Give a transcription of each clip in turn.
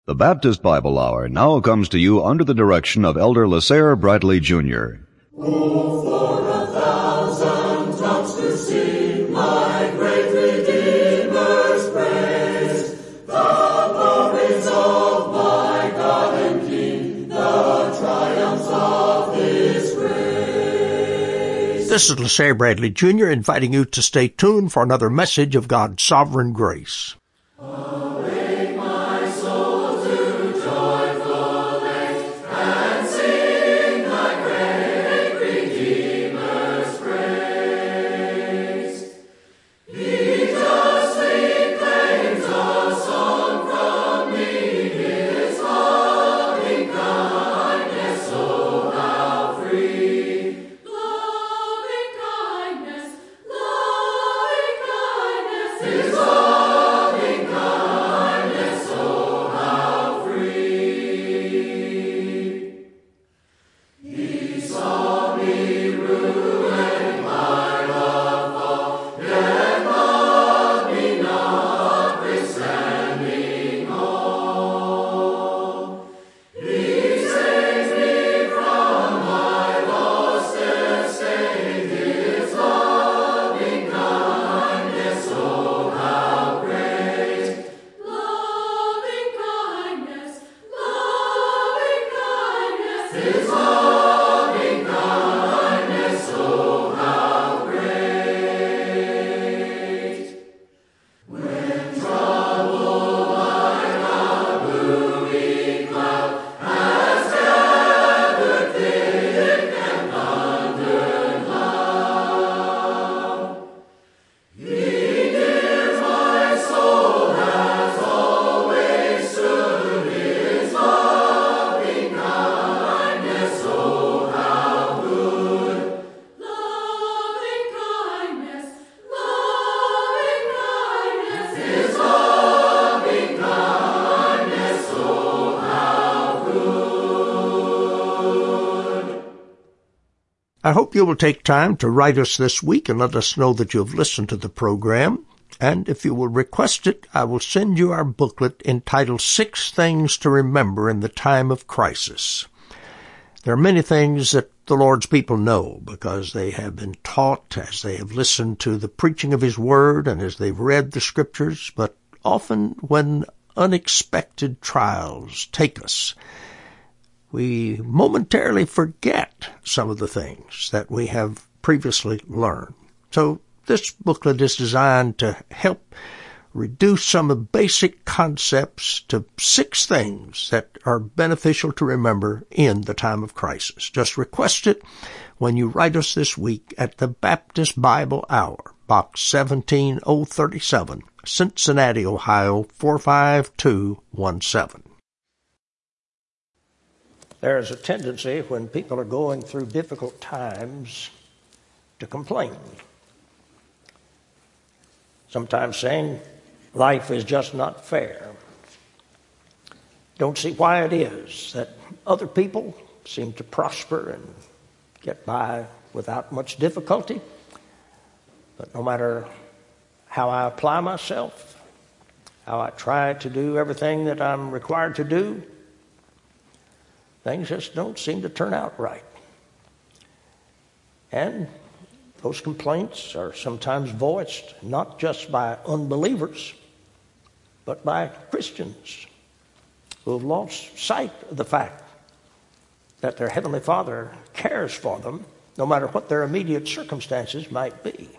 The Baptist Bible Hour now comes to you under the direction of Elder LaSalle Bradley Jr. Oh, for 1,000 tongues to sing my great Redeemer's praise, the glories of my God and King, the triumphs of His grace. This is LaSalle Bradley Jr. inviting you to stay tuned for another message of God's sovereign grace. I hope you will take time to write us this week and let us know that you have listened to the program. And if you will request it, I will send you our booklet entitled 6 Things to Remember in the Time of Crisis. There are many things that the Lord's people know because they have been taught as they have listened to the preaching of His Word and as they've read the Scriptures, but often when unexpected trials take us, we momentarily forget some of the things that we have previously learned. So this booklet is designed to help reduce some of basic concepts to 6 things that are beneficial to remember in the time of crisis. Just request it when you write us this week at the Baptist Bible Hour, Box 17037, Cincinnati, Ohio 45217. There is a tendency when people are going through difficult times to complain. Sometimes saying life is just not fair. Don't see why it is that other people seem to prosper and get by without much difficulty. But no matter how I apply myself, how I try to do everything that I'm required to do, things just don't seem to turn out right. And those complaints are sometimes voiced not just by unbelievers, but by Christians who have lost sight of the fact that their Heavenly Father cares for them, no matter what their immediate circumstances might be.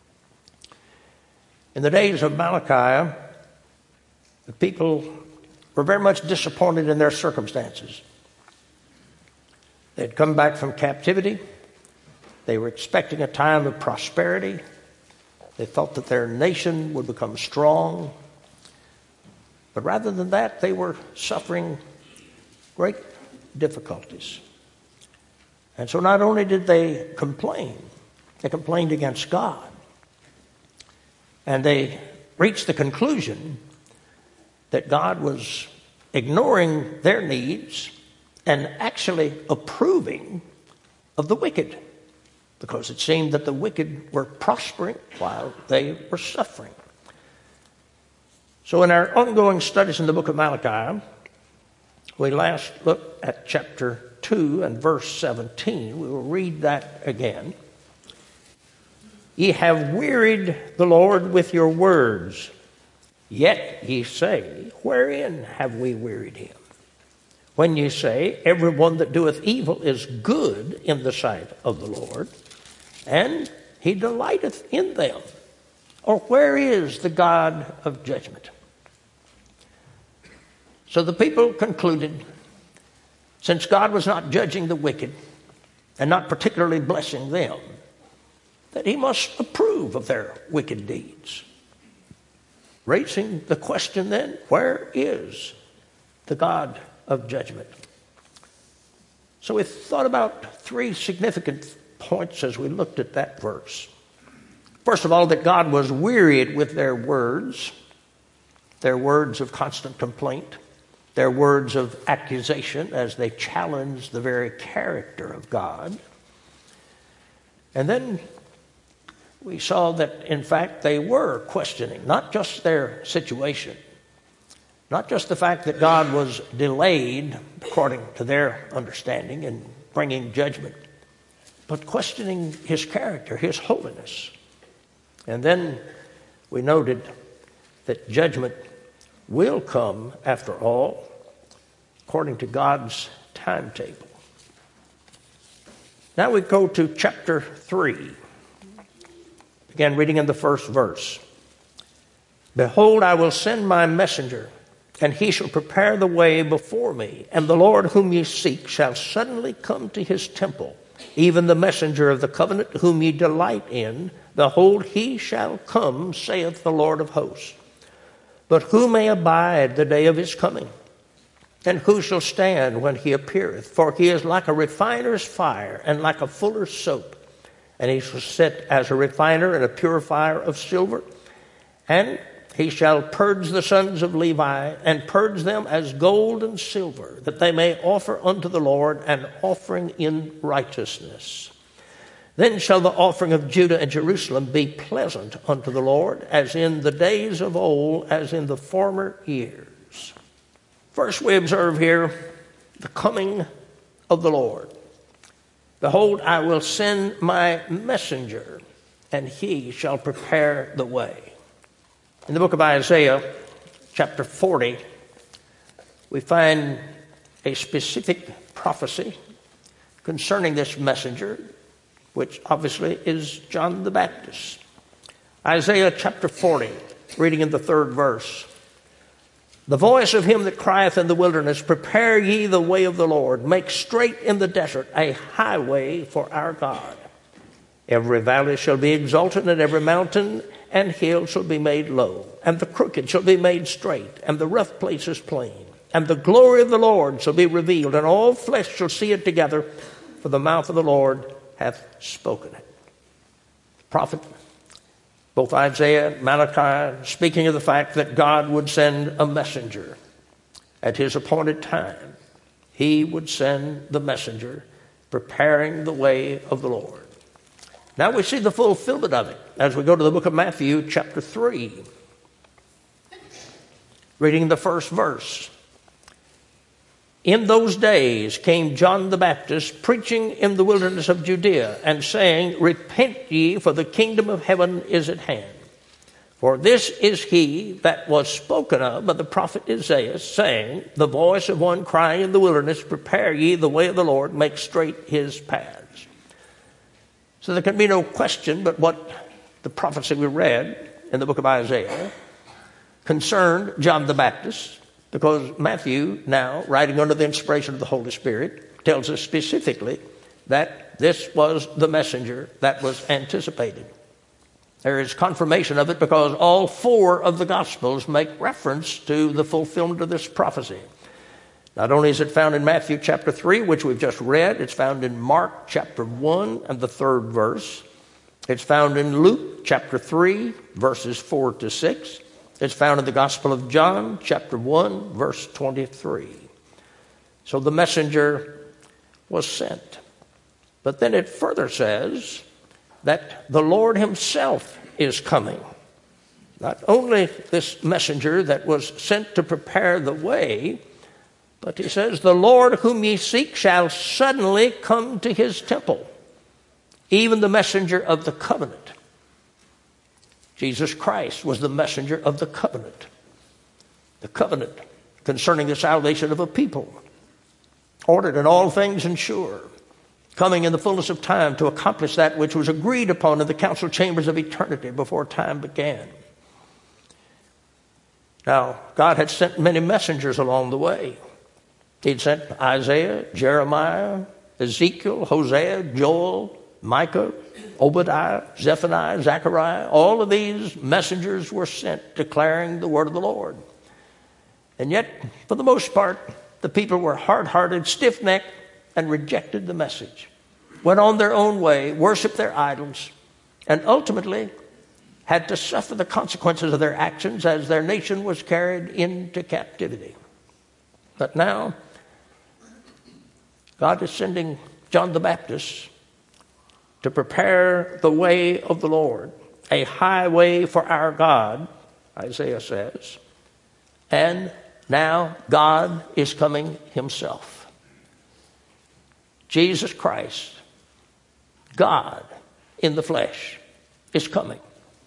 In the days of Malachi, the people were very much disappointed in their circumstances. They had come back from captivity. They were expecting a time of prosperity. They felt that their nation would become strong. But rather than that, they were suffering great difficulties. And so not only did they complained against God. And they reached the conclusion that God was ignoring their needs and actually approving of the wicked, because it seemed that the wicked were prospering while they were suffering. So in our ongoing studies in the book of Malachi, We last looked at chapter 2 and verse 17. We will read that again. Ye have wearied the Lord with your words, yet ye say, wherein have we wearied him? When ye say, every one that doeth evil is good in the sight of the Lord, and he delighteth in them. Or where is the God of judgment? So the people concluded, since God was not judging the wicked and not particularly blessing them, that he must approve of their wicked deeds. Raising the question then, where is the God of judgment? So we thought about three significant points as we looked at that verse. First of all, that God was wearied with their words of constant complaint, their words of accusation as they challenged the very character of God. And then we saw that, in fact, they were questioning not just their situation, not just the fact that God was delayed, according to their understanding, in bringing judgment, but questioning his character, his holiness. And then we noted that judgment will come, after all, according to God's timetable. Now we go to chapter 3. Again, reading in the first verse. Behold, I will send my messenger, and he shall prepare the way before me. And the Lord whom ye seek shall suddenly come to his temple, even the messenger of the covenant whom ye delight in. Behold, he shall come, saith the Lord of hosts. But who may abide the day of his coming? And who shall stand when he appeareth? For he is like a refiner's fire, and like a fuller's soap. And he shall sit as a refiner and a purifier of silver. And he shall purge the sons of Levi, and purge them as gold and silver, that they may offer unto the Lord an offering in righteousness. Then shall the offering of Judah and Jerusalem be pleasant unto the Lord, as in the days of old, as in the former years. First, we observe here the coming of the Lord. Behold, I will send my messenger, and he shall prepare the way. In the book of Isaiah, chapter 40, we find a specific prophecy concerning this messenger, which obviously is John the Baptist. Isaiah chapter 40, reading in the 3rd verse. The voice of him that crieth in the wilderness, prepare ye the way of the Lord, make straight in the desert a highway for our God. Every valley shall be exalted, and every mountain and hill shall be made low, and the crooked shall be made straight, and the rough places plain. And the glory of the Lord shall be revealed, and all flesh shall see it together, for the mouth of the Lord hath spoken it. Prophet, both Isaiah and Malachi, speaking of the fact that God would send a messenger at his appointed time. He would send the messenger preparing the way of the Lord. Now we see the fulfillment of it as we go to the book of Matthew, chapter 3, reading the first verse. In those days came John the Baptist, preaching in the wilderness of Judea, and saying, Repent ye, for the kingdom of heaven is at hand. For this is he that was spoken of by the prophet Isaiah, saying, The voice of one crying in the wilderness, Prepare ye the way of the Lord, make straight his paths. So there can be no question but what the prophecy we read in the book of Isaiah concerned John the Baptist, because Matthew, now writing under the inspiration of the Holy Spirit, tells us specifically that this was the messenger that was anticipated. There is confirmation of it because all 4 of the Gospels make reference to the fulfillment of this prophecy. Not only is it found in Matthew chapter 3, which we've just read, it's found in Mark chapter 1 and the 3rd verse. It's found in Luke chapter 3, verses 4 to 6. It's found in the Gospel of John chapter 1, verse 23. So the messenger was sent. But then it further says that the Lord himself is coming. Not only this messenger that was sent to prepare the way, But he says, the Lord whom ye seek shall suddenly come to his temple, even the messenger of the covenant. Jesus Christ was the messenger of the covenant. The covenant concerning the salvation of a people, ordered in all things and sure, coming in the fullness of time to accomplish that which was agreed upon in the council chambers of eternity before time began. Now, God had sent many messengers along the way. He'd sent Isaiah, Jeremiah, Ezekiel, Hosea, Joel, Micah, Obadiah, Zephaniah, Zechariah. All of these messengers were sent declaring the word of the Lord. And yet, for the most part, the people were hard-hearted, stiff-necked, and rejected the message, went on their own way, worshiped their idols, and ultimately had to suffer the consequences of their actions as their nation was carried into captivity. But now, God is sending John the Baptist to prepare the way of the Lord, a highway for our God, Isaiah says. And now God is coming himself. Jesus Christ, God in the flesh, is coming.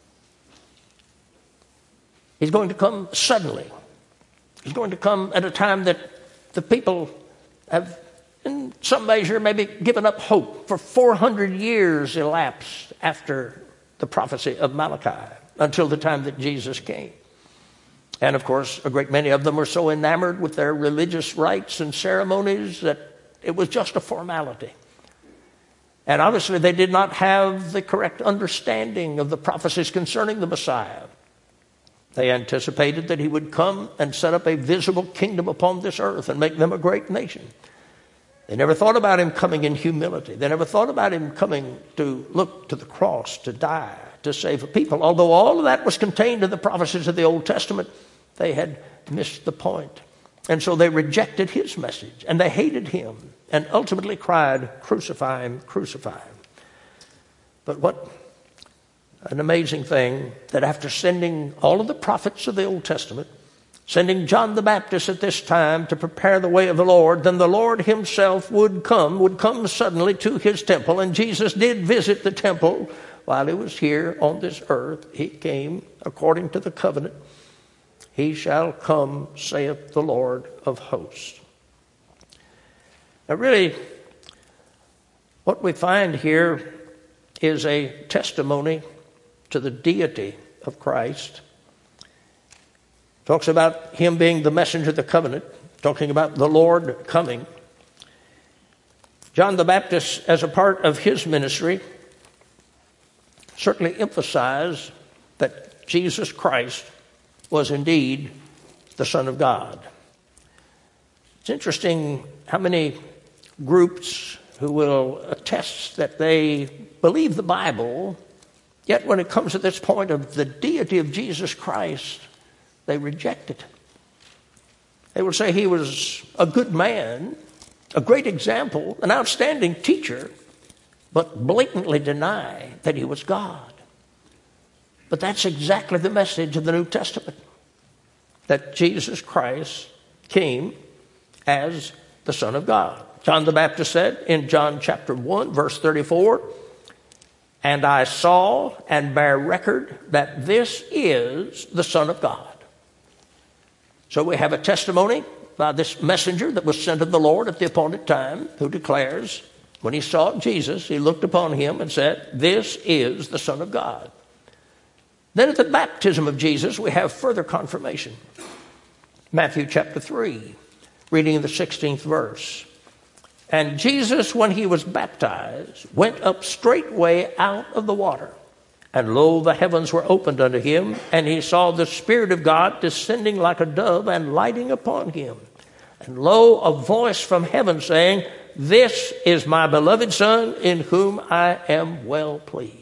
He's going to come suddenly. He's going to come at a time that the people have, in some measure, maybe given up hope. For 400 years elapsed after the prophecy of Malachi until the time that Jesus came. And, of course, a great many of them were so enamored with their religious rites and ceremonies that it was just a formality. And obviously they did not have the correct understanding of the prophecies concerning the Messiah. They anticipated that he would come and set up a visible kingdom upon this earth and make them a great nation. They never thought about him coming in humility. They never thought about him coming to look to the cross, to die, to save a people. Although all of that was contained in the prophecies of the Old Testament, they had missed the point. And so they rejected his message, and they hated him, and ultimately cried, "Crucify him, crucify him." But what an amazing thing that after sending all of the prophets of the Old Testament, sending John the Baptist at this time to prepare the way of the Lord, then the Lord himself would come suddenly to his temple. And Jesus did visit the temple while he was here on this earth. He came according to the covenant. He shall come, saith the Lord of hosts. Now really, what we find here is a testimony to the deity of Christ. Talks about him being the messenger of the covenant, talking about the Lord coming. John the Baptist, as a part of his ministry, certainly emphasized that Jesus Christ was indeed the Son of God. It's interesting how many groups who will attest that they believe the Bible, yet when it comes to this point of the deity of Jesus Christ, they reject it. They will say he was a good man, a great example, an outstanding teacher, but blatantly deny that he was God. But that's exactly the message of the New Testament, that Jesus Christ came as the Son of God. John the Baptist said in John chapter 1, verse 34, "And I saw and bear record that this is the Son of God." So we have a testimony by this messenger that was sent of the Lord at the appointed time, who declares, when he saw Jesus, he looked upon him and said, "This is the Son of God." Then at the baptism of Jesus, we have further confirmation. Matthew chapter 3, reading the 16th verse. "And Jesus, when he was baptized, went up straightway out of the water. And lo, the heavens were opened unto him, and he saw the Spirit of God descending like a dove and lighting upon him. And lo, a voice from heaven saying, This is my beloved Son, in whom I am well pleased."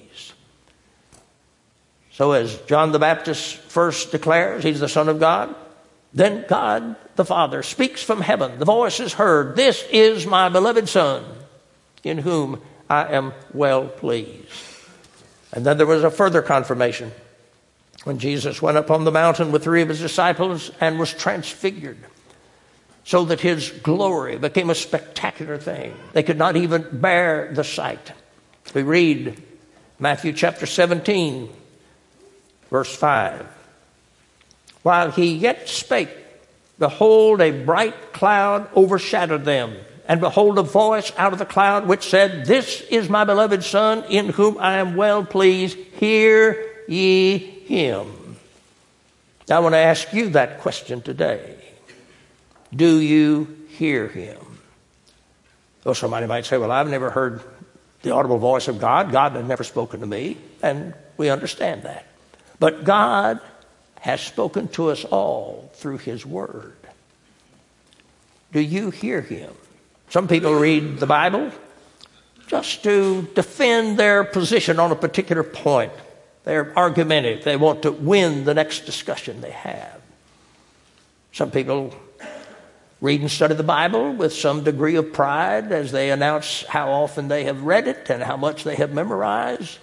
So as John the Baptist first declares he's the Son of God, then God the Father speaks from heaven. The voice is heard, "This is my beloved Son, in whom I am well pleased." And then there was a further confirmation when Jesus went up on the mountain with 3 of his disciples and was transfigured. so that his glory became a spectacular thing. They could not even bear the sight. We read Matthew chapter 17, verse 5. While he yet spake, behold, a bright cloud overshadowed them. And behold, a voice out of the cloud which said, This is my beloved Son, in whom I am well pleased. Hear ye him. I want to ask you that question today. Do you hear him? Well, somebody might say, well, I've never heard the audible voice of God. God has never spoken to me. And we understand that. But God has spoken to us all through his word. Do you hear him? Some people read the Bible just to defend their position on a particular point. They're argumentative. They want to win the next discussion they have. Some people read and study the Bible with some degree of pride as they announce how often they have read it and how much they have memorized.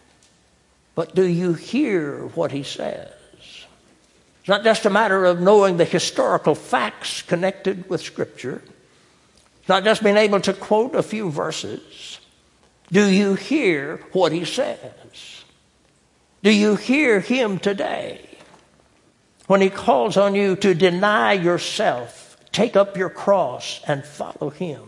But do you hear what he says? It's not just a matter of knowing the historical facts connected with Scripture. It's not just being able to quote a few verses. Do you hear what he says? Do you hear him today when he calls on you to deny yourself, take up your cross, and follow him?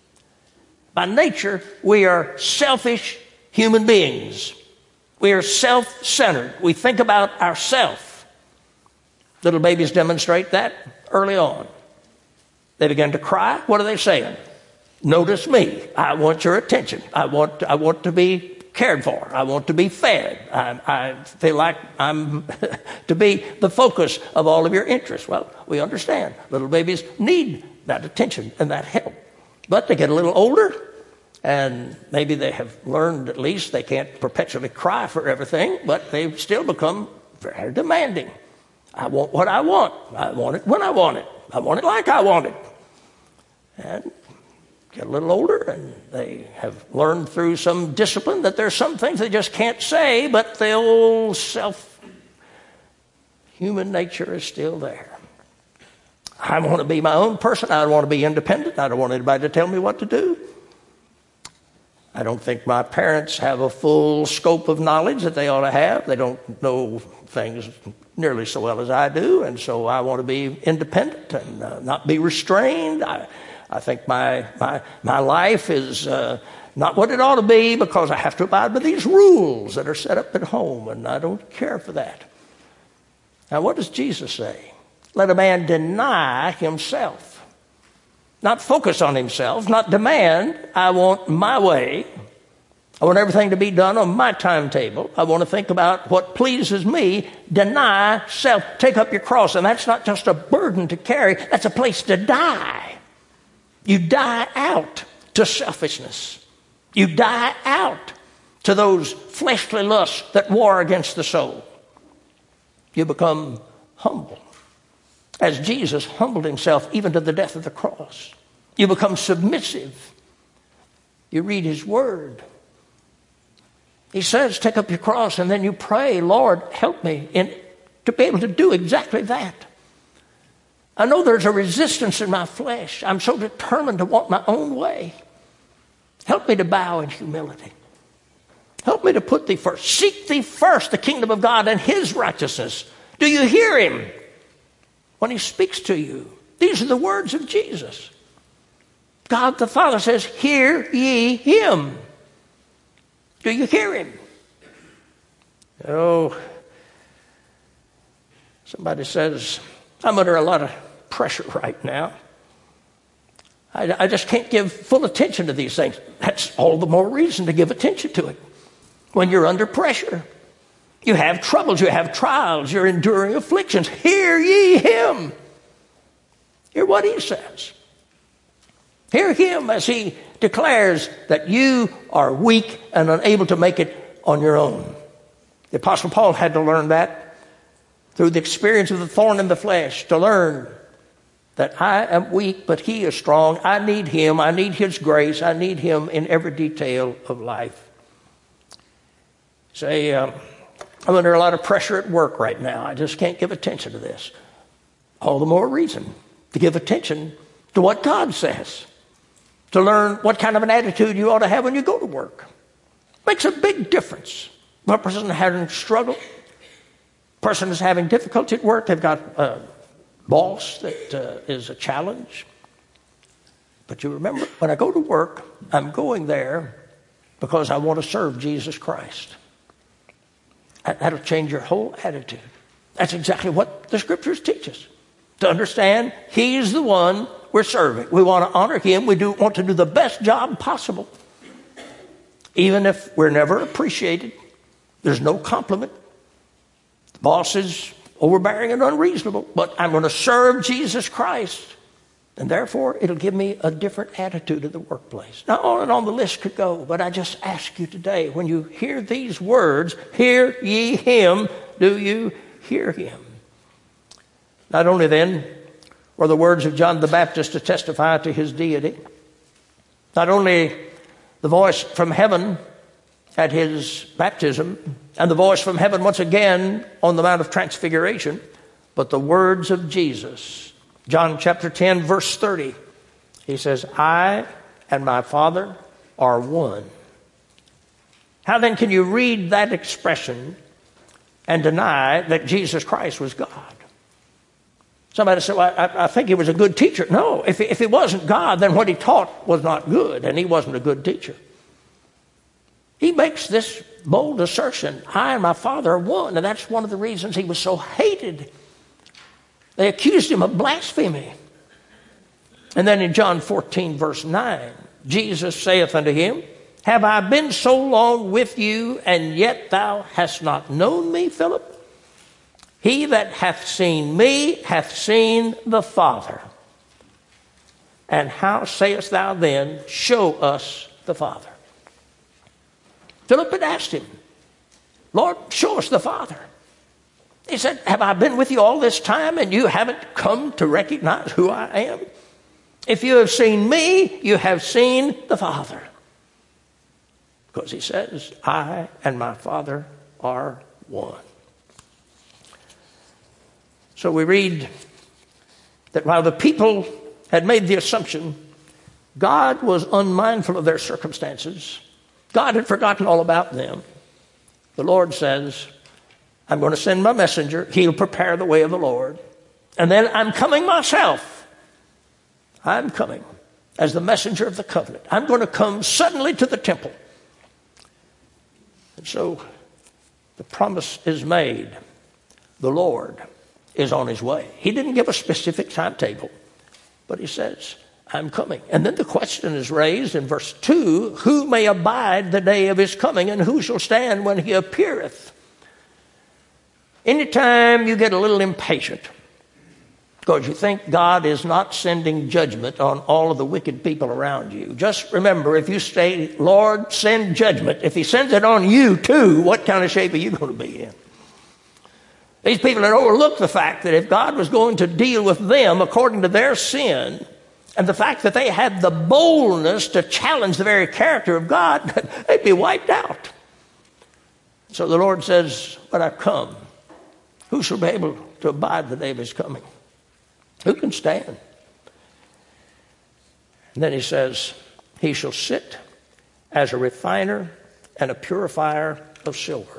By nature, we are selfish human beings. We are self-centered. We think about ourselves. Little babies demonstrate that early on. They begin to cry. What are they saying? Notice me. I want your attention. I want to be cared for. I want to be fed. I feel like I'm to be the focus of all of your interests. Well, we understand. Little babies need that attention and that help. But they get a little older, and maybe they have learned at least they can't perpetually cry for everything, but they still become very demanding. I want what I want. I want it when I want it. I want it like I want it. And get a little older, and they have learned through some discipline that there's some things they just can't say, but the old human nature is still there. I want to be my own person. I want to be independent. I don't want anybody to tell me what to do. I don't think my parents have a full scope of knowledge that they ought to have. They don't know things nearly so well as I do, and so I want to be independent and not be restrained. I think my life is not what it ought to be because I have to abide by these rules that are set up at home, and I don't care for that. Now, what does Jesus say? Let a man deny himself. Not focus on himself, not demand, I want my way. I want everything to be done on my timetable. I want to think about what pleases me. Deny self. Take up your cross. And that's not just a burden to carry. That's a place to die. You die out to selfishness. You die out to those fleshly lusts that war against the soul. You become humble, as Jesus humbled himself even to the death of the cross. You become submissive. You read his word. He says, take up your cross, and then you pray, Lord, help me to be able to do exactly that. I know there's a resistance in my flesh. I'm so determined to want my own way. Help me to bow in humility. Help me to put thee first. Seek thee first the kingdom of God and his righteousness. Do you hear him when he speaks to you? These are the words of Jesus. God the Father says, hear ye him. Do you hear him? Oh, somebody says, I'm under a lot of pressure right now. I just can't give full attention to these things. That's all the more reason to give attention to it. When you're under pressure, you have troubles, you have trials, you're enduring afflictions. Hear ye him. Hear what he says. Hear him as he declares that you are weak and unable to make it on your own. The Apostle Paul had to learn that through the experience of the thorn in the flesh, to learn that I am weak, but he is strong. I need him. I need his grace. I need him in every detail of life. Say, I'm under a lot of pressure at work right now. I just can't give attention to this. All the more reason to give attention to what God says, to learn what kind of an attitude you ought to have when you go to work. Makes a big difference. When a person is having struggle, a person is having difficulty at work, they've got a boss that is a challenge. But you remember, when I go to work, I'm going there because I want to serve Jesus Christ. That'll change your whole attitude. That's exactly what the Scriptures teach us. To understand He's the one we're serving. We want to honor Him. We want to do the best job possible. Even if we're never appreciated, there's no compliment. The boss is overbearing and unreasonable, but I'm going to serve Jesus Christ. And therefore, it'll give me a different attitude in the workplace. Now, on and on the list could go, but I just ask you today, when you hear these words, hear ye Him, do you hear Him? Not only then were the words of John the Baptist to testify to His deity, not only the voice from heaven at His baptism, and the voice from heaven once again on the Mount of Transfiguration, but the words of Jesus. John chapter 10, verse 30, He says, I and my Father are one. How then can you read that expression and deny that Jesus Christ was God? Somebody said, well, I think He was a good teacher. No, if He wasn't God, then what He taught was not good, and He wasn't a good teacher. He makes this bold assertion, I and my Father are one, and that's one of the reasons He was so hated. They accused Him of blasphemy. And then in John 14, verse 9, Jesus saith unto him, have I been so long with you, and yet thou hast not known me, Philip? He that hath seen me hath seen the Father. And how sayest thou then, show us the Father? Philip had asked Him, Lord, show us the Father. He said, have I been with you all this time and you haven't come to recognize who I am? If you have seen me, you have seen the Father. Because He says, I and my Father are one. So we read that while the people had made the assumption God was unmindful of their circumstances, God had forgotten all about them, the Lord says, I'm going to send my messenger. He'll prepare the way of the Lord. And then I'm coming myself. I'm coming as the messenger of the covenant. I'm going to come suddenly to the temple. And so the promise is made. The Lord is on His way. He didn't give a specific timetable, but He says, I'm coming. And then the question is raised in verse 2, who may abide the day of His coming, and who shall stand when He appeareth? Anytime you get a little impatient because you think God is not sending judgment on all of the wicked people around you, just remember, if you say, Lord, send judgment, if He sends it on you too, what kind of shape are you going to be in? These people had overlooked the fact that if God was going to deal with them according to their sin, and the fact that they had the boldness to challenge the very character of God, they'd be wiped out. So the Lord says, when I come, who shall be able to abide the day of His coming? Who can stand? And then He says, He shall sit as a refiner and a purifier of silver.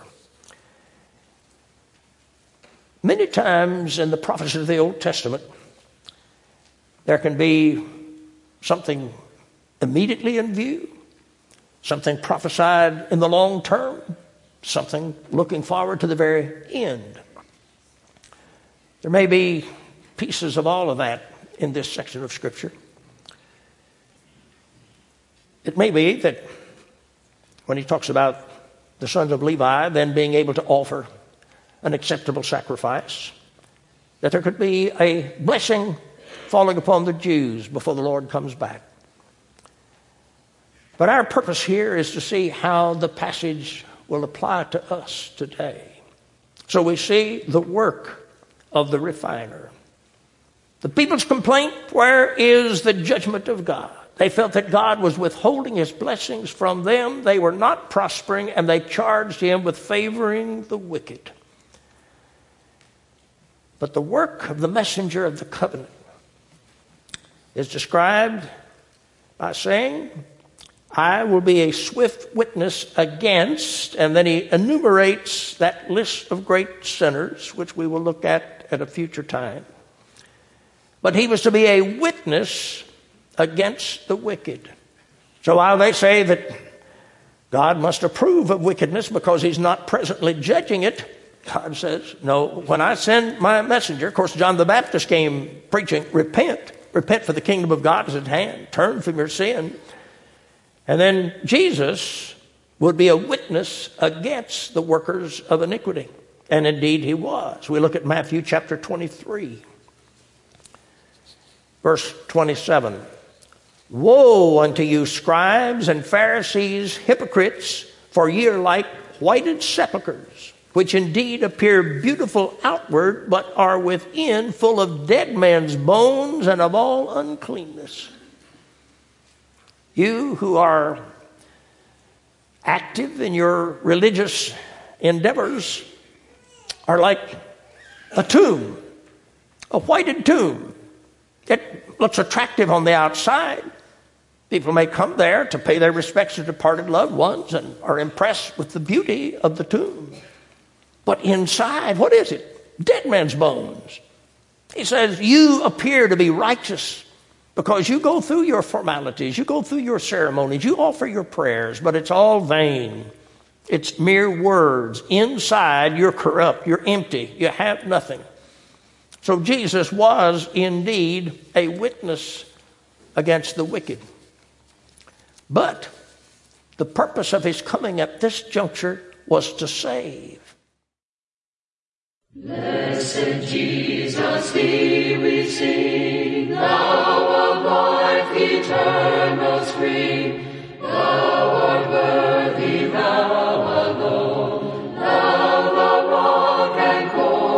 Many times in the prophecies of the Old Testament, there can be something immediately in view, something prophesied in the long term, something looking forward to the very end. There may be pieces of all of that in this section of Scripture. It may be that when He talks about the sons of Levi then being able to offer an acceptable sacrifice, that there could be a blessing falling upon the Jews before the Lord comes back. But our purpose here is to see how the passage will apply to us today. So we see the work of the refiner. The people's complaint, where is the judgment of God? They felt that God was withholding His blessings from them. They were not prospering, and they charged Him with favoring the wicked. But the work of the messenger of the covenant is described by saying, I will be a swift witness against, and then he enumerates that list of great sinners, which we will look at a future time. But he was to be a witness against the wicked. So while they say that God must approve of wickedness because he's not presently judging it, God says, no, when I send my messenger, of course, John the Baptist came preaching, repent for the kingdom of God is at hand, turn from your sin. And then Jesus would be a witness against the workers of iniquity. And indeed he was. We look at Matthew chapter 23, verse 27. Woe unto you, scribes and Pharisees, hypocrites, for ye are like whited sepulchres, which indeed appear beautiful outward, but are within full of dead men's bones and of all uncleanness. You who are active in your religious endeavors are like a tomb, a whited tomb. It looks attractive on the outside. People may come there to pay their respects to departed loved ones and are impressed with the beauty of the tomb. But inside, what is it? Dead men's bones. He says, you appear to be righteous because you go through your formalities, you go through your ceremonies, you offer your prayers, but it's all vain. It's mere words. Inside, you're corrupt, you're empty, you have nothing. So Jesus was indeed a witness against the wicked. But the purpose of his coming at this juncture was to save. Blessed Jesus, thee we sing, thou of life eternal spring, thou art worthy, thou alone, thou the rock and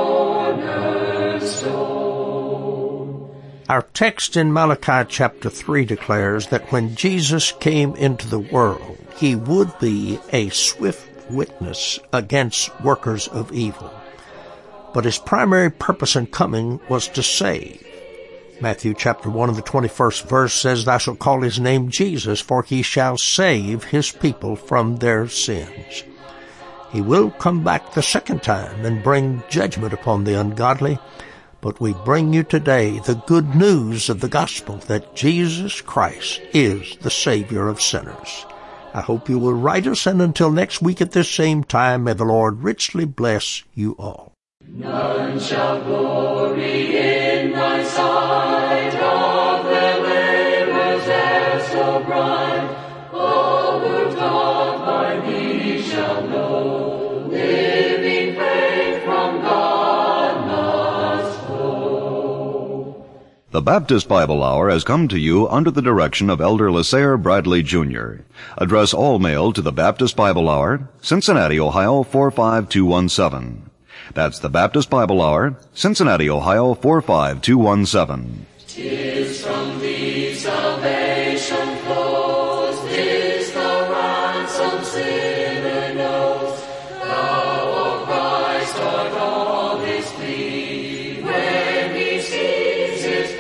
cornerstone. Our text in Malachi chapter 3 declares that when Jesus came into the world, he would be a swift witness against workers of evil. But his primary purpose in coming was to save. Matthew chapter 1 and the 21st verse says, Thou shalt call his name Jesus, for he shall save his people from their sins. He will come back the second time and bring judgment upon the ungodly. But we bring you today the good news of the gospel that Jesus Christ is the Savior of sinners. I hope you will write us, and until next week at this same time, may the Lord richly bless you all. None shall glory in thy sight of their labors as so bright. All who taught by thee shall know, living faith from God must flow. The Baptist Bible Hour has come to you under the direction of Elder LaSalle Bradley, Jr. Address all mail to the Baptist Bible Hour, Cincinnati, Ohio 45217. That's the Baptist Bible Hour, Cincinnati, Ohio 45217. 'Tis from thee salvation flows, 'tis the ransom sinner knows. Thou, O Christ, art all his plea, when he sees his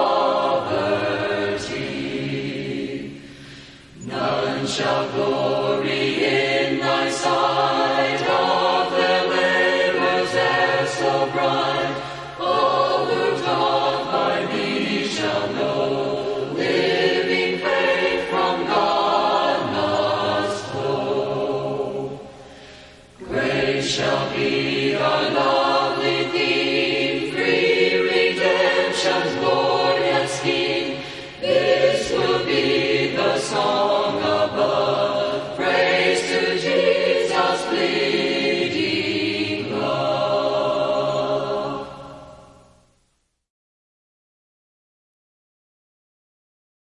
poverty. None shall glory in thy sight of their labors as so bright. All who taught by thee shall know, living faith from God must flow. Great shall be our love.